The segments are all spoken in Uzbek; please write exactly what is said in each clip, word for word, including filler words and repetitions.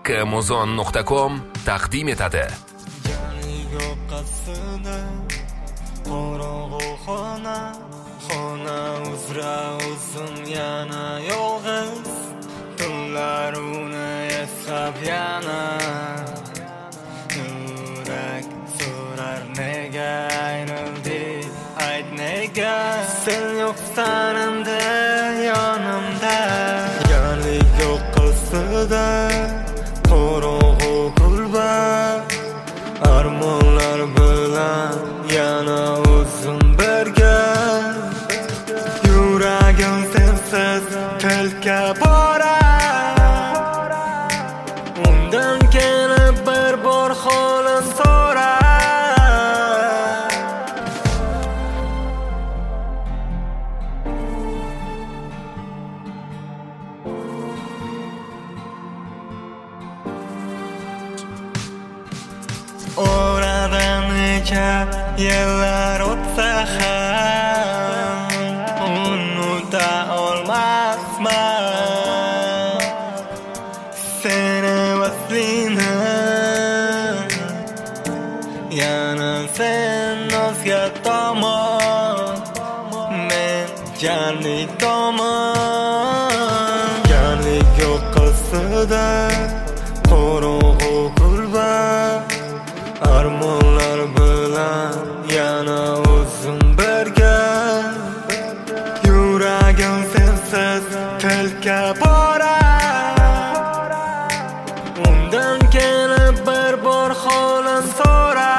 Amazon nuqta com taqdim etadi. Qorong'u xona, xona uzra uzun yana yolg'iz, tunlar uni eslab yana. Yurak so'rar nega aynildi, ayt nega sen yo'qsan endi yonimda. Yarlik yo'q qilsida qorong'u gulbar, armonlar bilan yana uzun birga. Yuragim sensiz tilka borar, undan kelib bir bor holim so'rar. Oradan necha yillar o'tsa ham unuta olmasman seni vaslini. Yana sen o'zga tomon, men janlik tomon. Janlik yo'q qilsida qorong'u gulbar, armonlar bilan yana uzun birga. Yuragim sensiz tilka borar, undan kelib bir bor holim so'rar.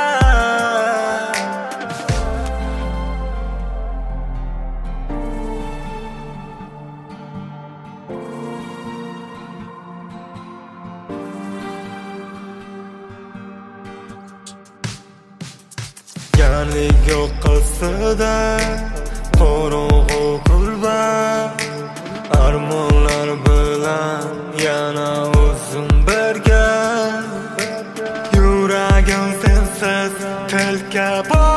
Yarlik yo'q qilsida qorong'u gulbar, armonlar bilan yana uzun birga. Yuragim sensiz tilka bor.